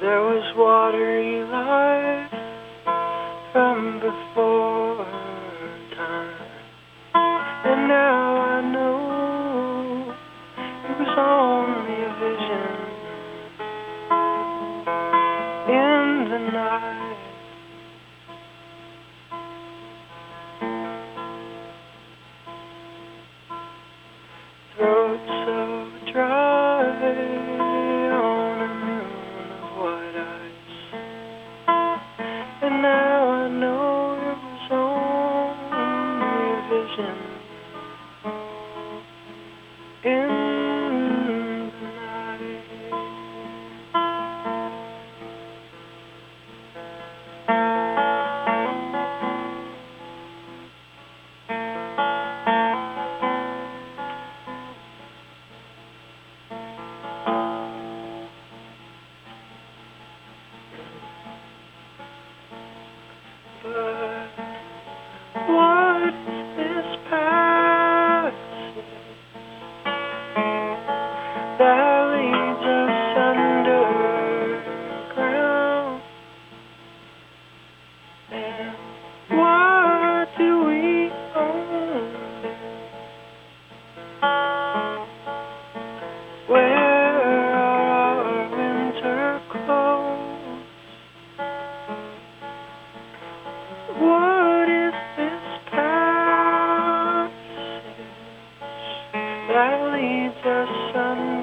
there was watery life from before time, and now I know it was only a vision in the night. Throat so dry on a moon of white ice, and now I know it was only a vision in the night. But what is this passage that leads us underground? And what do we own? Where are our winter clothes? What is this passage that leads us under?